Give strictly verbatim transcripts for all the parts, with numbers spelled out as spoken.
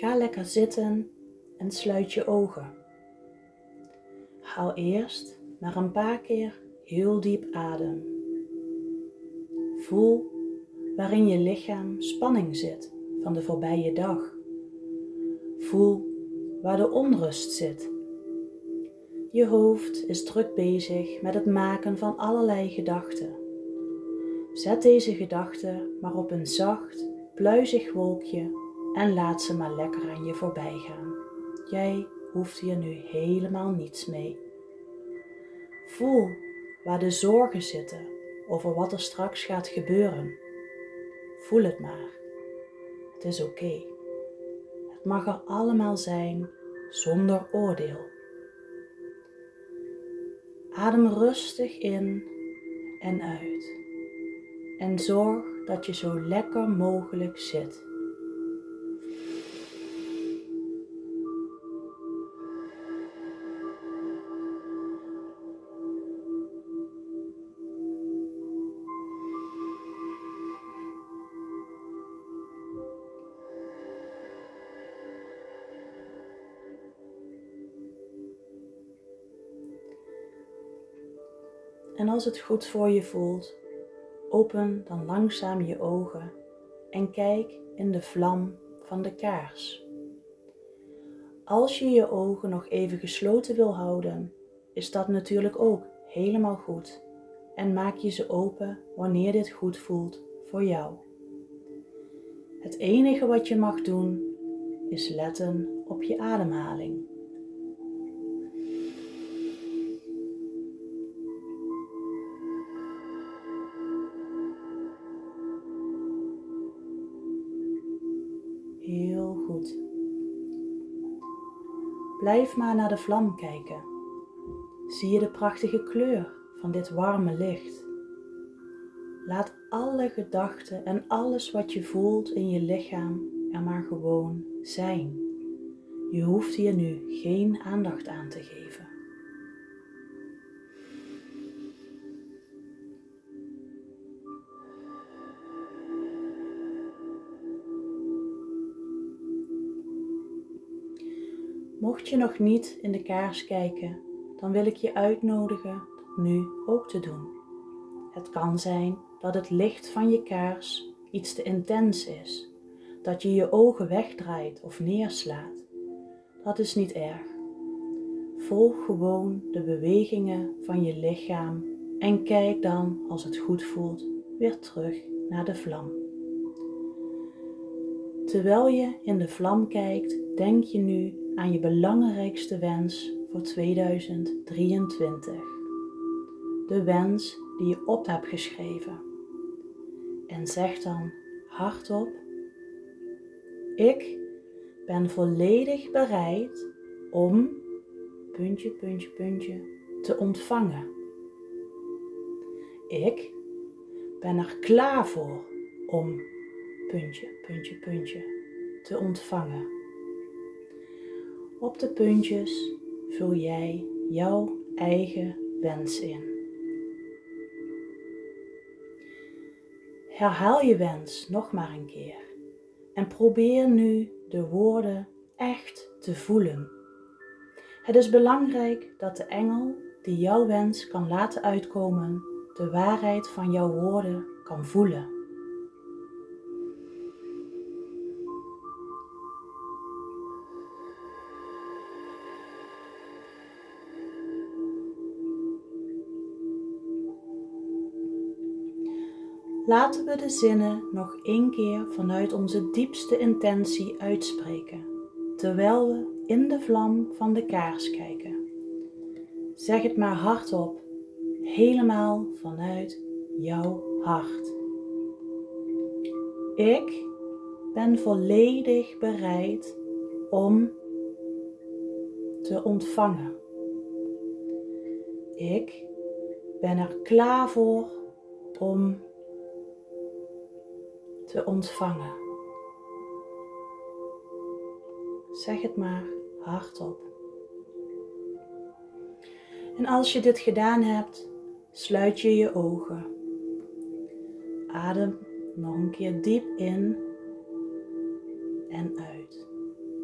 Ga lekker zitten en sluit je ogen. Haal eerst maar een paar keer heel diep adem. Voel waarin je lichaam spanning zit van de voorbije dag. Voel waar de onrust zit. Je hoofd is druk bezig met het maken van allerlei gedachten. Zet deze gedachten maar op een zacht, pluizig wolkje en laat ze maar lekker aan je voorbij gaan. Jij hoeft hier nu helemaal niets mee. Voel waar de zorgen zitten over wat er straks gaat gebeuren. Voel het maar. Het is oké. Het mag er allemaal zijn zonder oordeel. Adem rustig in en uit. En zorg dat je zo lekker mogelijk zit. En als het goed voor je voelt, open dan langzaam je ogen en kijk in de vlam van de kaars. Als je je ogen nog even gesloten wil houden, is dat natuurlijk ook helemaal goed en maak je ze open wanneer dit goed voelt voor jou. Het enige wat je mag doen is letten op je ademhaling. Heel goed. Blijf maar naar de vlam kijken. Zie je de prachtige kleur van dit warme licht? Laat alle gedachten en alles wat je voelt in je lichaam er maar gewoon zijn. Je hoeft hier nu geen aandacht aan te geven. Mocht je nog niet in de kaars kijken, dan wil ik je uitnodigen dat nu ook te doen. Het kan zijn dat het licht van je kaars iets te intens is, dat je je ogen wegdraait of neerslaat. Dat is niet erg. Volg gewoon de bewegingen van je lichaam en kijk dan, als het goed voelt, weer terug naar de vlam. Terwijl je in de vlam kijkt, denk je nu aan je belangrijkste wens voor tweeduizend drieëntwintig. De wens die je op hebt geschreven. En zeg dan hardop: ik ben volledig bereid om, puntje, puntje, puntje, te ontvangen. Ik ben er klaar voor om, puntje, puntje, puntje, te ontvangen. Op de puntjes vul jij jouw eigen wens in. Herhaal je wens nog maar een keer en probeer nu de woorden echt te voelen. Het is belangrijk dat de engel die jouw wens kan laten uitkomen, de waarheid van jouw woorden kan voelen. Laten we de zinnen nog één keer vanuit onze diepste intentie uitspreken, terwijl we in de vlam van de kaars kijken. Zeg het maar hardop, helemaal vanuit jouw hart. Ik ben volledig bereid om te ontvangen. Ik ben er klaar voor om te ontvangen. Zeg het maar hardop. En als je dit gedaan hebt, sluit je je ogen. Adem nog een keer diep in en uit.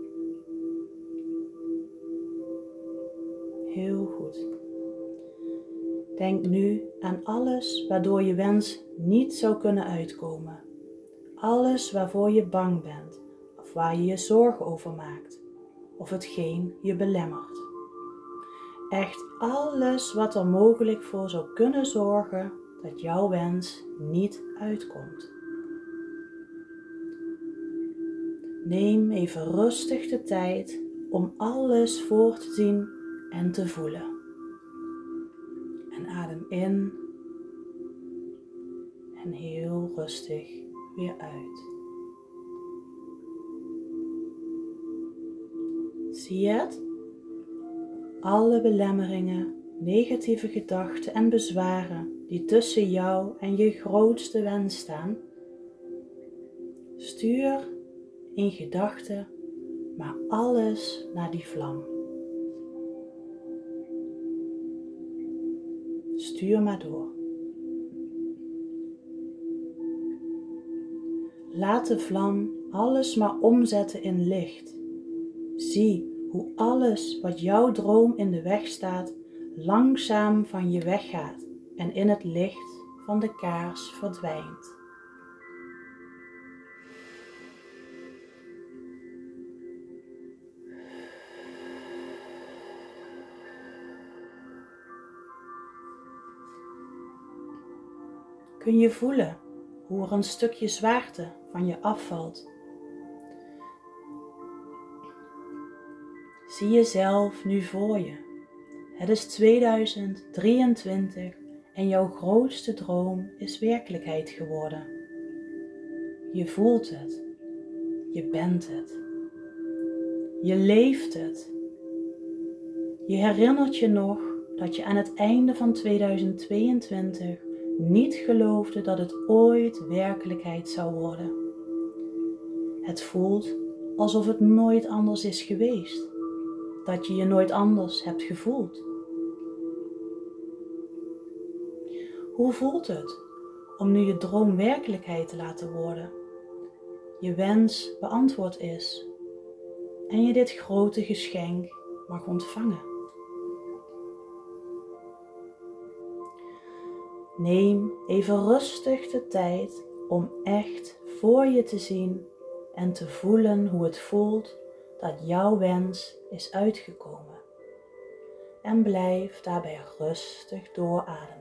Heel goed. Denk nu aan alles waardoor je wens niet zou kunnen uitkomen. Alles waarvoor je bang bent of waar je je zorgen over maakt of hetgeen je belemmert. Echt alles wat er mogelijk voor zou kunnen zorgen dat jouw wens niet uitkomt. Neem even rustig de tijd om alles voor te zien en te voelen. En adem in en heel rustig weer uit. Zie je het? Alle belemmeringen, negatieve gedachten en bezwaren die tussen jou en je grootste wens staan, stuur in gedachten maar alles naar die vlam. Stuur maar door. Laat de vlam alles maar omzetten in licht. Zie hoe alles wat jouw droom in de weg staat, langzaam van je weggaat en in het licht van de kaars verdwijnt. Kun je voelen hoe er een stukje zwaarte van je afvalt? Zie jezelf nu voor je. Het is tweeduizend drieëntwintig en jouw grootste droom is werkelijkheid geworden. Je voelt het. Je bent het. Je leeft het. Je herinnert je nog dat je aan het einde van tweeduizend tweeëntwintig niet geloofde dat het ooit werkelijkheid zou worden. Het voelt alsof het nooit anders is geweest, dat je je nooit anders hebt gevoeld. Hoe voelt het om nu je droom werkelijkheid te laten worden, je wens beantwoord is en je dit grote geschenk mag ontvangen? Neem even rustig de tijd om echt voor je te zien en te voelen hoe het voelt dat jouw wens is uitgekomen. En blijf daarbij rustig doorademen.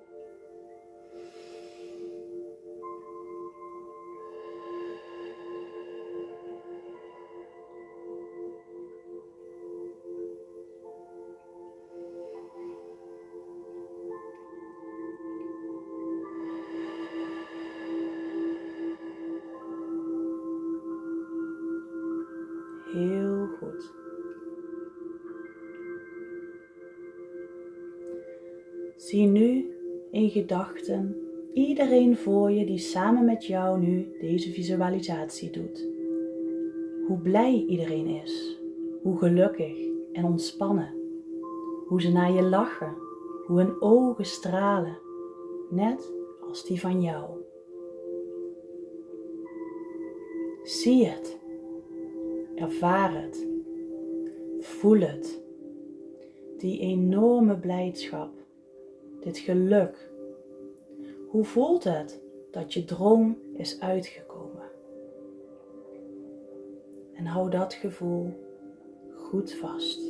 Heel goed. Zie nu in gedachten iedereen voor je die samen met jou nu deze visualisatie doet. Hoe blij iedereen is, hoe gelukkig en ontspannen, hoe ze naar je lachen, hoe hun ogen stralen, net als die van jou. Zie het. Ervaar het, voel het, die enorme blijdschap, dit geluk. Hoe voelt het dat je droom is uitgekomen? En hou dat gevoel goed vast.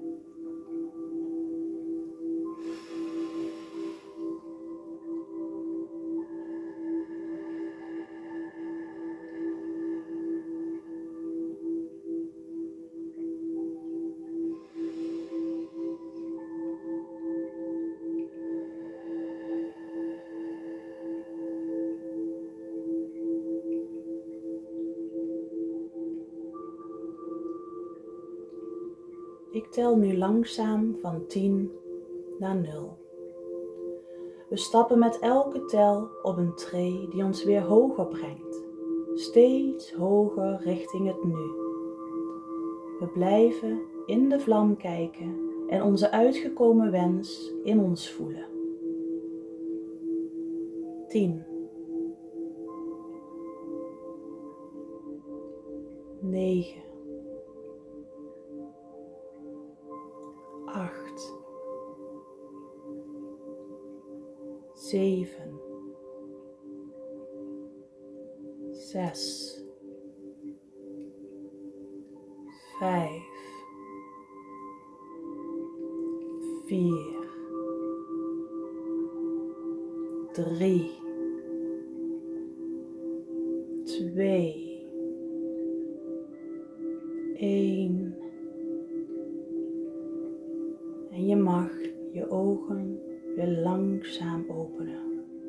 Ik tel nu langzaam van tien naar nul. We stappen met elke tel op een tree die ons weer hoger brengt, steeds hoger richting het nu. We blijven in de vlam kijken en onze uitgekomen wens in ons voelen. tien. negen. acht. zeven, zes, vijf, vier, drie, twee, één. En je mag je ogen weer langzaam openen.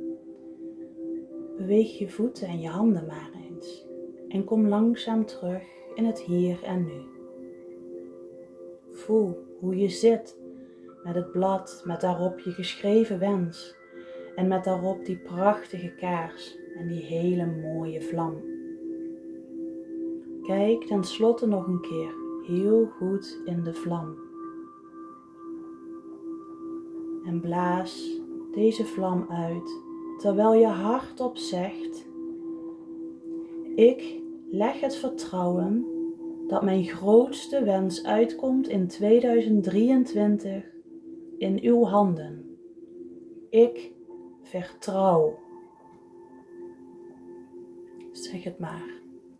Beweeg je voeten en je handen maar eens en kom langzaam terug in het hier en nu. Voel hoe je zit met het blad met daarop je geschreven wens en met daarop die prachtige kaars en die hele mooie vlam. Kijk tenslotte nog een keer heel goed in de vlam. En blaas deze vlam uit terwijl je hardop zegt: ik leg het vertrouwen dat mijn grootste wens uitkomt in tweeduizend drieëntwintig in uw handen. Ik vertrouw. Zeg het maar.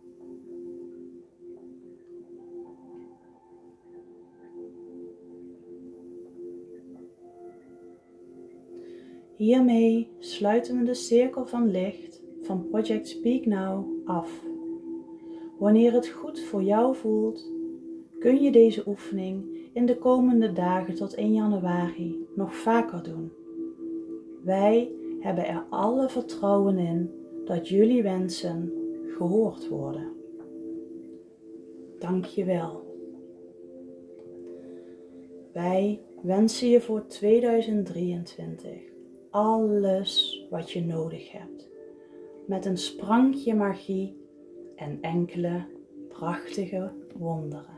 Hiermee sluiten we de cirkel van licht van Project Speak Now af. Wanneer het goed voor jou voelt, kun je deze oefening in de komende dagen tot één januari nog vaker doen. Wij hebben er alle vertrouwen in dat jullie wensen gehoord worden. Dank je wel. Wij wensen je voor tweeduizend drieëntwintig alles wat je nodig hebt, met een sprankje magie en enkele prachtige wonderen.